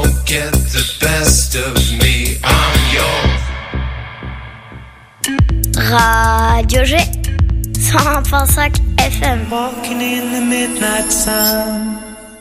won't get the best of me. I'm yours. Radio G 100.5 FM. Walking in the midnight sun.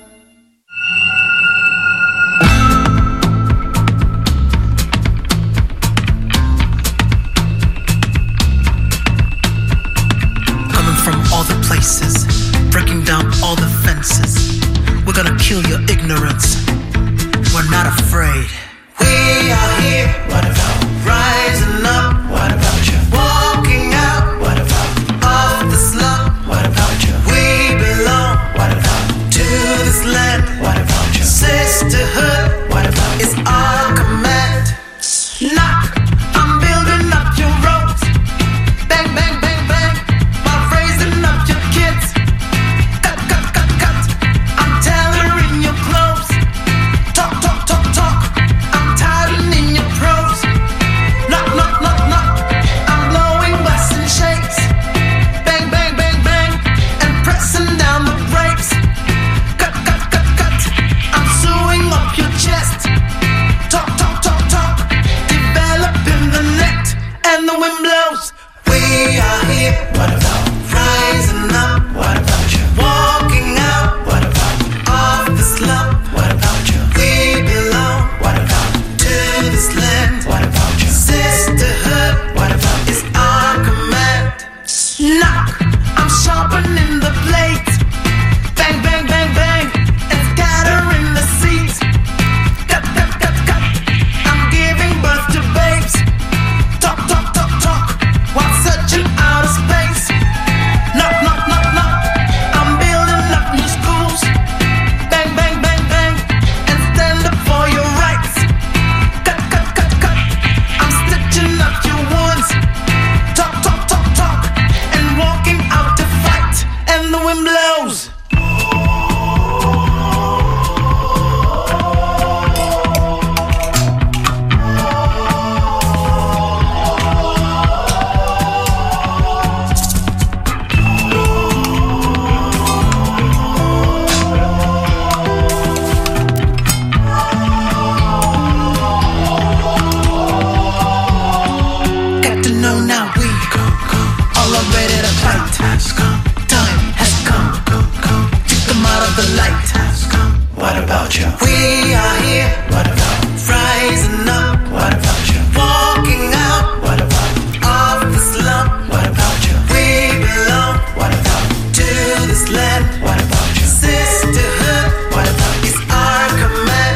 Coming from all the places, breaking down all the fences. We're gonna kill your ignorance. We're not afraid. We are here. What about rising up? What about you? Walking out. What about off the slump? What about you? We belong. What about to this land? What about you? Sisterhood. What about it's our command? Knock. I'm building up your ropes. Bang, bang, bang, bang. I'm raising up your kids. Cut, cut, cut, cut. I'm tailoring your clothes. Talk, talk, talk, talk. I'm tightening your prose. Knock, knock, knock, knock. I'm blowing western shapes. Bang, bang, bang, bang. And pressing down the brakes. Cut, cut, cut, cut. I'm sewing up your chest. Talk, talk, talk, talk. Developing the net. And the wind blows. We are here. What about rising up? What about you? Walking out. What about off the slump? What about you? We belong. What about to this land? What about you? Sisterhood. What about it's our command? Knock. I'm sharpening the blades. Bang, bang, bang, bang. And scattering the seeds. Cut, cut, cut, cut. I'm giving birth to babes. Talk, talk, talk, talk. While searching outer space. Knock, knock, knock, knock. I'm building up new schools. Bang, bang, bang, bang. And stand up for your rights. Cut, cut, cut, cut. I'm stitching up your wounds. Talk, talk, talk, talk. And walking out to fight. And the wind blows. Got to know now we all are ready to fight. Time has come. Take them out of the light. What about you? We are here. What about rising up? What about you? Walking out. What about off the slump? What about you? We belong. What about to this land? What about you? Sisterhood. What about it's our command?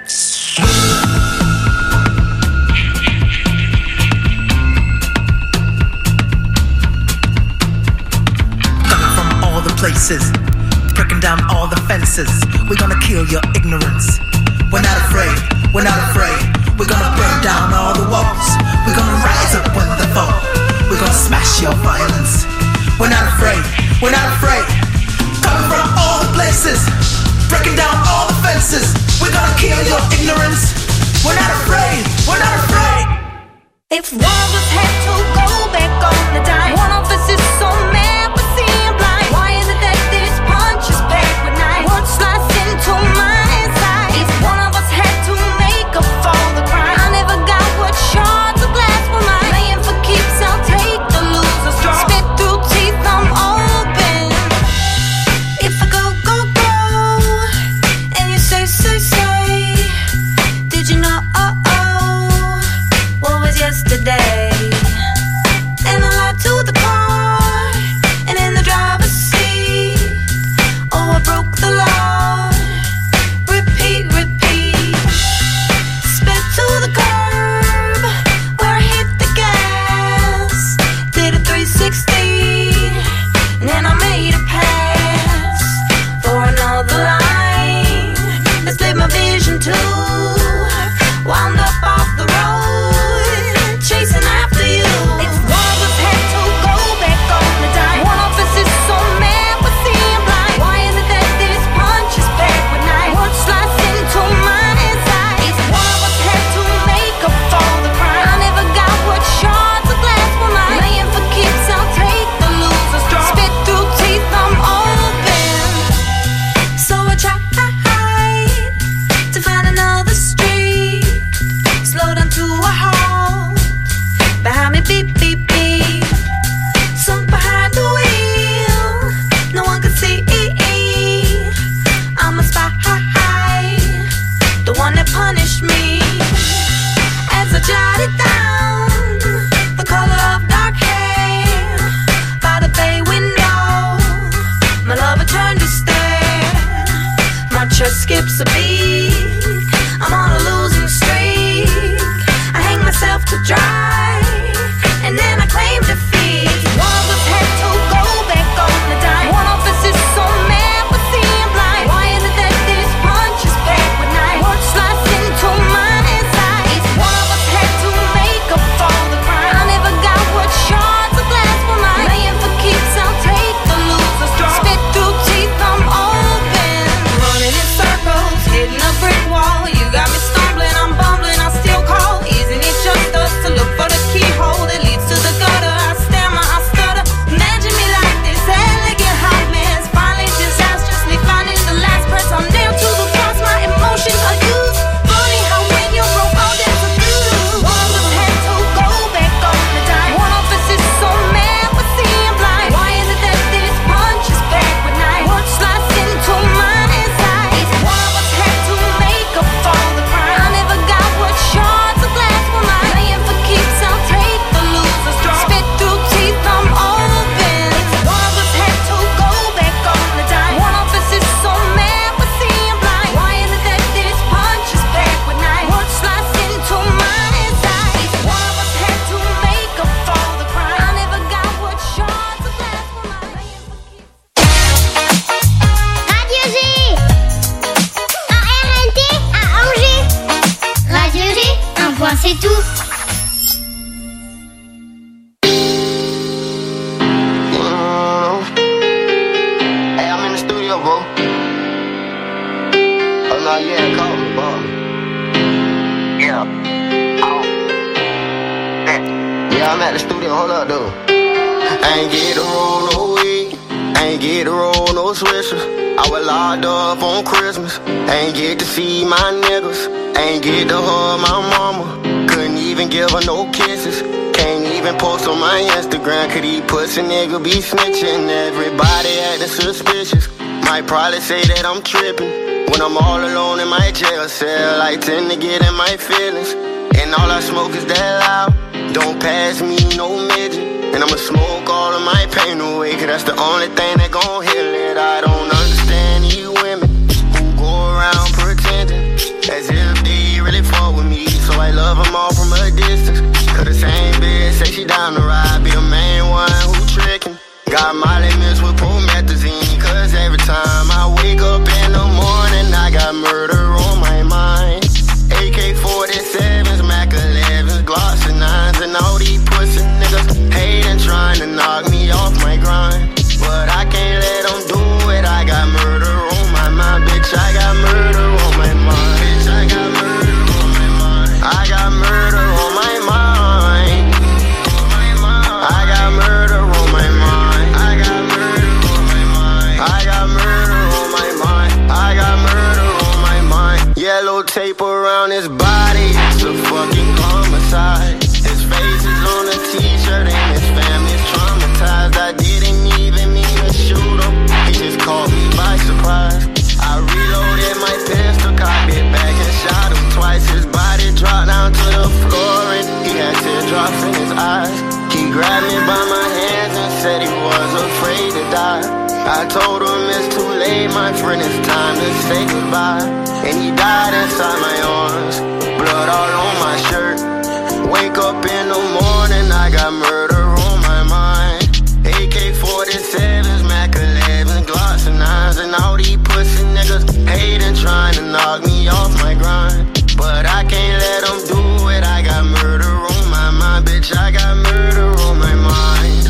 Coming from all the places, breaking down all the fences. We're gonna kill your ignorance. We're not afraid, we're not afraid. We're gonna burn down all the walls. We're gonna rise up when they fall. We're gonna smash your violence. We're not afraid, we're not afraid. Coming from all the places, breaking down all the fences. We're gonna kill your ignorance. We're not afraid, we're not afraid. If one of us had to go back on the time, one of us is so mad we're seeing blind. Why is it that this punch is back with nine? What slice into my inside? If one of us had to make up for the crime, I never got what shards of glass were mine. Playing for keeps, I'll take the loser's draw. Spit through teeth, I'm open. If I go, go, go, and you say, say, say, did you know, what was yesterday? touched me as I jotted down the color of dark hair by the bay window. My lover turned to stare. My chest skips a beat. I'm on a losing streak. I hang myself to dry, and then I claim defeat. One of us had to go back on the dime. One of us is so mad for seeing blind. Why is it that this punch is back with nine? What slices into my insides? One of us had to make up for the crime. I never got what shards of glass were mine. Laying for keeps, I'll take the loser's draw. Spit through teeth, I'm open. Running in circles, hitting a brick wall. You got me stumbling, I'm bumbling, I still call. Isn't it just us to look for the keyhole that leads to the gutter? I stammer, I stutter. Imagine me like this elegant hot mess. Finally disastrously finding the last press. I'm nailed to the cross, my emotions are used. Funny how when you broke all that's abused. One of us had to go back on the dime. One of us is so mad for seeing blind. Why is it that this punch is back with nine? What slices into my insides? One of us had to make up for the crime. I never got what shards of glass were mine. Laying for keeps, I'll take the loser's draw. Spit through teeth, I'm open. One of us had to go back on the dime. One of us is so mad for seeing blind. Why is it that this punch is back with nine? What slices into my insides? One of us had to make up for the crime. I never got what shards of glass were mine. Laying for keeps. Radio G, à RNT, à Angers. Radio G, un point c'est tout. Hey, I'm in the studio, bro. Oh, no, yeah, call me, bro. Yeah. Oh. Yeah, I'm at the studio. Hold up, dude. I ain't get to roll no weed. I ain't get to roll no swishers. I was locked up on Christmas. I ain't get to see my niggas. I ain't get to hug my mama. Couldn't even give her no kisses. Can't even post on my Instagram. Could he pussy nigga be snitching? Everybody acting suspicious. Might probably say that I'm tripping. When I'm all alone in my jail cell, I tend to get in my feelings. And all I smoke is that loud. Don't pass me no midget. And I'ma smoke all of my pain away, cause that's the only thing that gon' heal it. I don't understand you women who go around pretending as if they really fuck with me. So I love them all from a distance. Cause the same bitch say she down the ride, be the main one who trickin'. Got Molly mixed with promethazine, cause every time I wake up in the morning, I got murder on my mind. AK-47s, Mac 11s, Glocks and 9s, and all these pussy niggas hating, trying to knock me off my grind. But I can't let them do it. I got murder on my mind, bitch. I got murder on my mind, bitch. I got murder on my mind. I got murder on my mind. I got murder on my mind. I got murder on my mind. I got murder on my mind. I got murder on my mind. Yellow tape around his body, it's a fucking homicide. His face is on a t-shirt and his family's traumatized. I didn't even mean to shoot him, he just caught me by surprise. I reloaded my pistol, cocked it back and shot him twice. His body dropped down to the floor and he had teardrops in his eyes. He grabbed me by my hands and said he was afraid to die. I told him it's too late, my friend, it's time to say goodbye. And he died inside my arms, blood all on my shirt. Wake up in the morning, I got murder on my mind. AK-47s, Mac 11s, Glocks and 9s, and all these pussy niggas hating, trying to knock me off my grind. But I can't let them do it. I got murder on my mind, bitch. I got murder on my mind.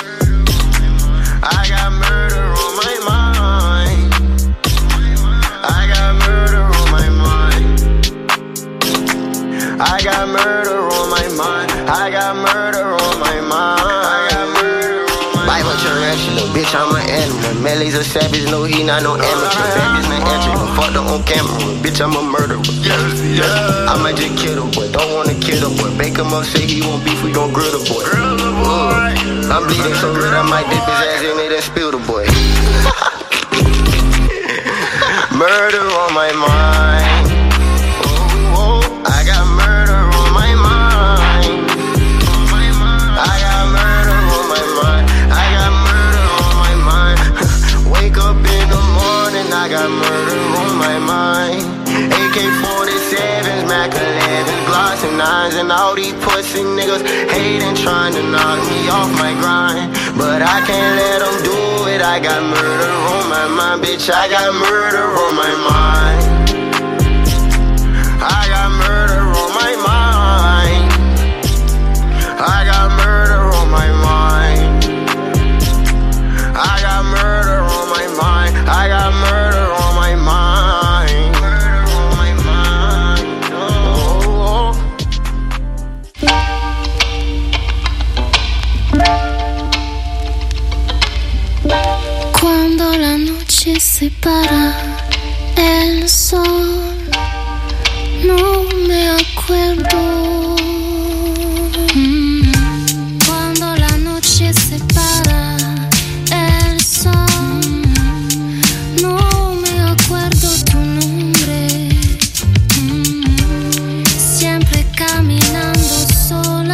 I got murder on my mind. I got murder on my mind. I got murder on my mind. I got murder on my mind. I got murder on my mind. Bible tarantula, bitch, I'm an animal. Melly's a savage, no, he not no amateur. Baby's not entry, fucked up on camera. Bitch, I'm a murderer. I might just kill the boy, don't wanna kill the boy. Bake him up, say he won't beef, we gon' grill the boy. I'm bleeding so red, I might dip his ass in it and spill the boy. Murder on my mind. Oh, oh. nines and all these pussy niggas hating, trying to knock me off my grind. But I can't let them do it. I got murder on my mind, bitch. I got murder on my mind. I got murder on my mind. I got murder on my mind. I got murder on my mind. I got murder on my mind. Murder on my mind. Oh. Cuando la noche separa el sol, no me acuerdo. Cuando la noche separa el sol, no me acuerdo tu nombre. Siempre caminando sola.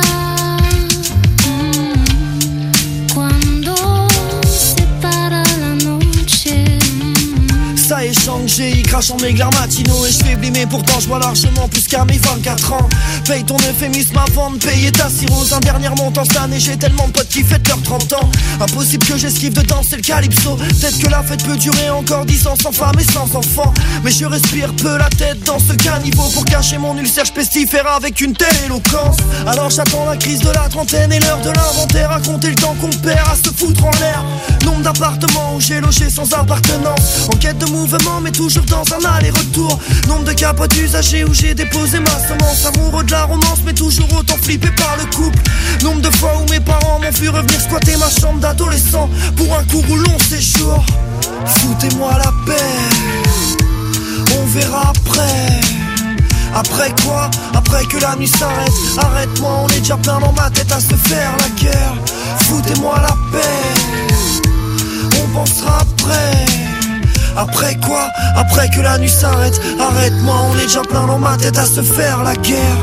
Cuando separa la noche. Ça échange, il crache en mes glares matinaux et je fais blimer, pourtant je vois largement plus qu'à mes 24 ans. Paye ton euphémisme avant de payer ta cirrhose. Un dernier montant cette année, j'ai tellement de potes qui fêtent leurs 30 ans. Impossible que j'esquive de danser le calypso. Peut-être que la fête peut durer encore 10 ans sans femme et sans enfant. Mais je respire peu la tête dans ce caniveau. Pour cacher mon ulcère, je pestifère avec une telle éloquence. Alors j'attends la crise de la trentaine et l'heure de l'inventaire. À compter le temps qu'on perd à se foutre en l'air. Nombre d'appartements où j'ai logé sans appartenance. En quête de mouvement mais toujours dans un aller-retour. Nombre de capotes usagées où j'ai déposé ma semence. Amoureux de la romance mais toujours autant flippé par le couple. Nombre de fois où mes parents m'ont vu revenir squatter ma chambre d'adolescent pour un court ou long séjour. Foutez-moi la paix, on verra après. Après quoi? Après que la nuit s'arrête. Arrête-moi, on est déjà plein dans ma tête à se faire la guerre. Foutez-moi la paix, on pensera après. Après quoi? Après que la nuit s'arrête. Arrête-moi, on est déjà plein dans ma tête à se faire la guerre.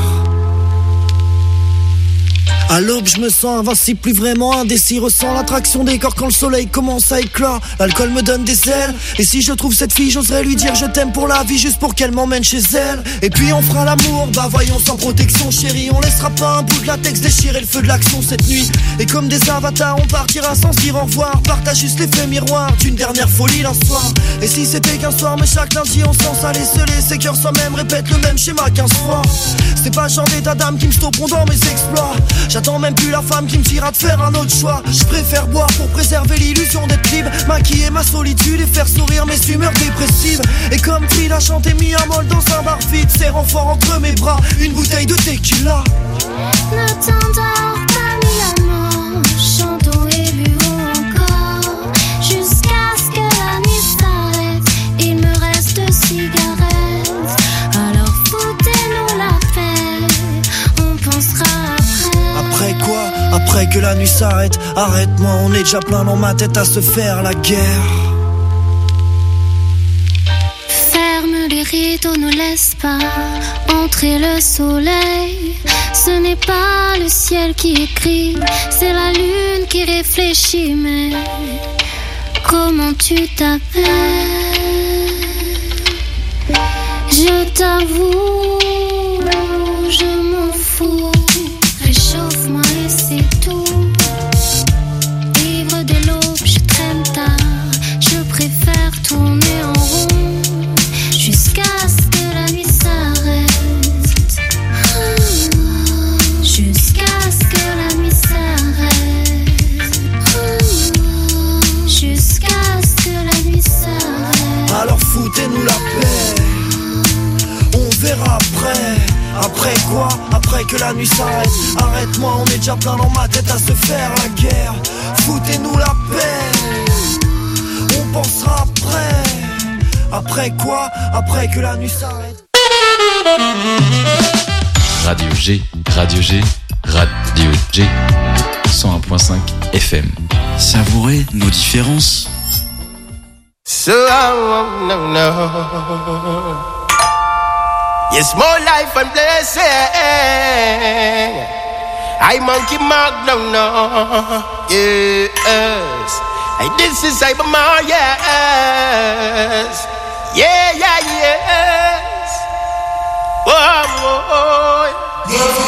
À l'aube je me sens invincible, plus vraiment indécis. Ressens l'attraction des corps quand le soleil commence à éclore. L'alcool me donne des ailes. Et si je trouve cette fille, j'oserais lui dire je t'aime pour la vie, juste pour qu'elle m'emmène chez elle. Et puis on fera l'amour, bah voyons sans protection chérie. On laissera pas un bout de latex déchirer le feu de l'action cette nuit. Et comme des avatars on partira sans se dire au revoir. Partage juste l'effet miroir d'une dernière folie d'un soir. Et si c'était qu'un soir mais chaque lundi on se lance à l'esseler. Ces cœurs soi-même répètent le même schéma 15 fois. C'est pas le genre d'état d'âme qui me stopperont dans mes exploits. J'attends même plus la femme qui me dira de faire un autre choix. Je préfère boire pour préserver l'illusion d'être libre. Maquiller ma solitude et faire sourire mes humeurs dépressives. Et comme Frida chantait mis à molle dans un bar vide, serrant fort entre mes bras une bouteille de tequila. Ne t'endors pas mis à mort, chantons et buvons encore jusqu'à ce que la nuit s'arrête. Il me reste 2 cigarettes, alors foutez-nous la paix, on pensera après. Après quoi? Après que la nuit s'arrête. Arrête-moi, on est déjà plein dans ma tête à se faire la guerre. Ferme les rideaux, ne laisse pas entrer le soleil. Ce n'est pas le ciel qui écrit, c'est la lune qui réfléchit. Mais comment tu t'appelles? Je t'avoue, je m'en fous. Réchauffe-moi et c'est tout. Ivre de l'aube, je traîne tard. Je préfère tourner en rond jusqu'à ce que la nuit s'arrête. Jusqu'à ce que la nuit s'arrête. Jusqu'à ce que la nuit s'arrête. Alors foutez-nous la paix, on verra après. Après quoi? Après que la nuit s'arrête. Arrête-moi, on est déjà plein dans ma tête à se faire la guerre. Foutez-nous la paix, on pensera après. Après quoi? Après que la nuit s'arrête. Radio G, Radio G, Radio G, 101.5 FM. Savourez nos différences. So I wanna know. Yes, more life and blessing. I monkey mark down now. Yes. Hey, this is Cyberman, yes. Yeah, yeah, yes. Whoa, whoa.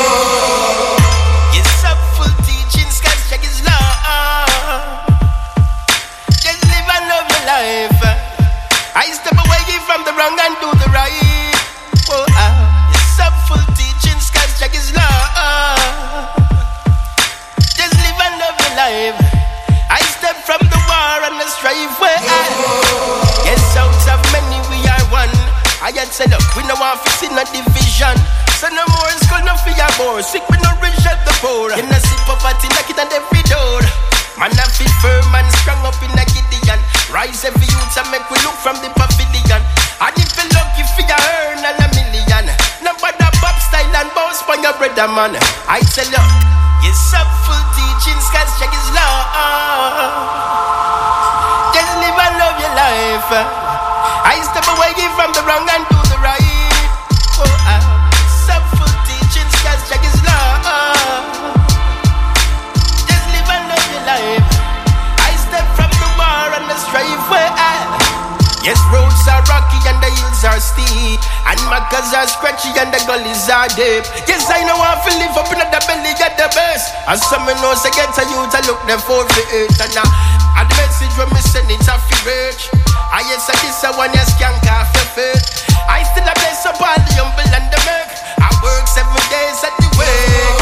So no more in school, no fear more. Sick with no rich at the poor. In a sip poverty, knock it on every door. Man, I feel firm and strong up in a Gideon. Rise every youth and make we look from the pavilion. And if you lucky, figure earn $1 million. Nobody pop style and bounce on your brother, man. I tell you, yes, up full teachings, cause check is love. Just live and love your life. I step away from the wrong and do the right. Oh, some full teachings, cause check is love. Just live and love your life. I step from the war and the strife where yes, roads are rocky and the hills are steep, and macas are scratchy and the gullies are deep. Yes, I know I feel live up in the belly get the best. And some knows I get a youth, I look them for it. And the message when me send it off the rich. I yes, I this one yes can't off your faith. I still a bless up all the humble and the meek. I work 7 days at the week.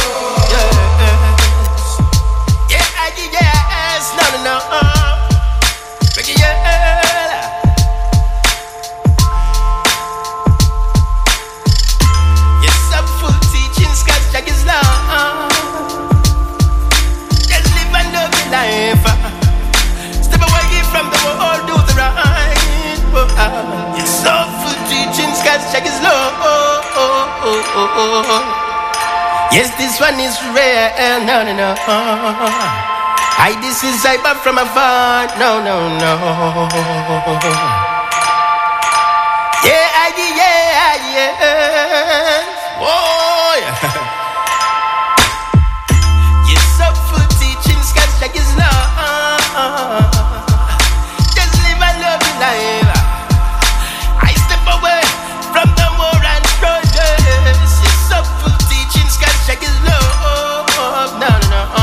Yes, no. Yes, I'm full teachings, cause Jack is love. Just live and love your life. Step away from the world, do the right. Yes, I'm full teachings, cause Jack is love. Yes, this one is rare, no. This is I from afar, no. Yeah. Oh, yeah. Yes, up full teachings, cause like is love. Just live and love your life. I step away from the war and struggles. Yes, up full teachings, cause like is love. No.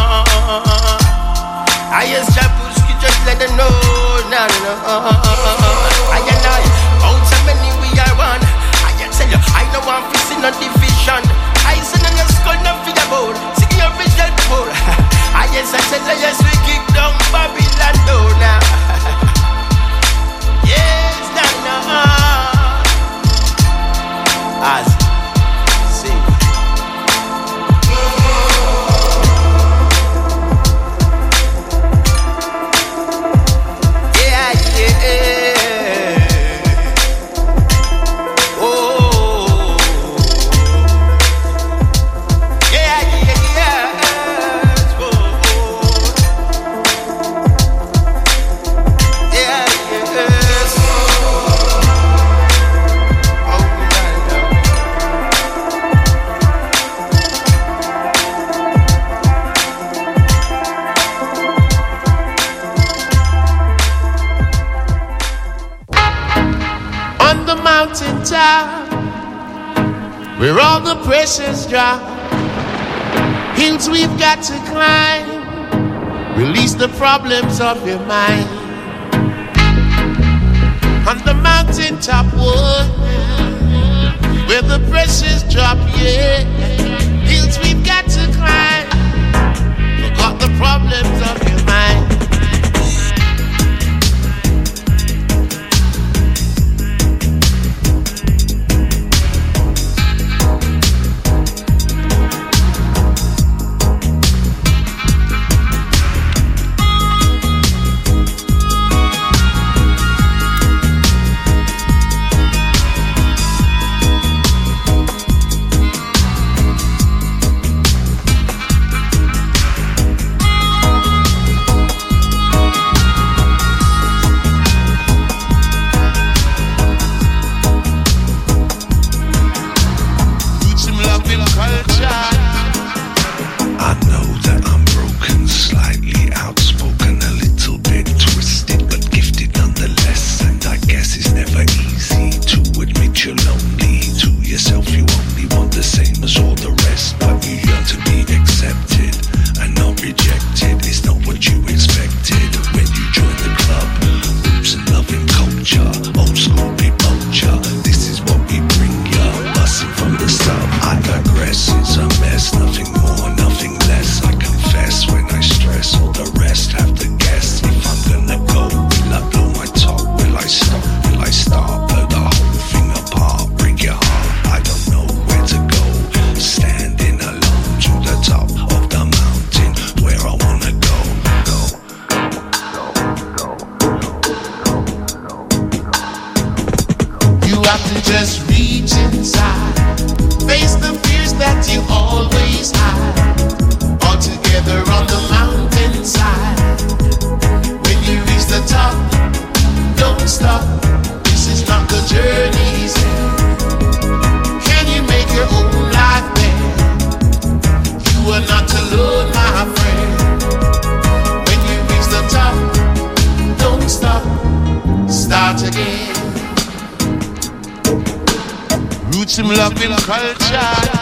I just Jabuski, just let them know. No. I out so many we are one. I can tell you, I know I'm facing no division. I send on your skull, no figure board. See your original before. I tell you, yes, we kick down Babylon door now. Yes, no. As see. Mountaintop, where all the pressures drop, hills we've got to climb, release the problems of your mind. On the mountaintop, where the pressures drop, yeah, hills we've got to climb, forgot the problems of your mind. him loving culture.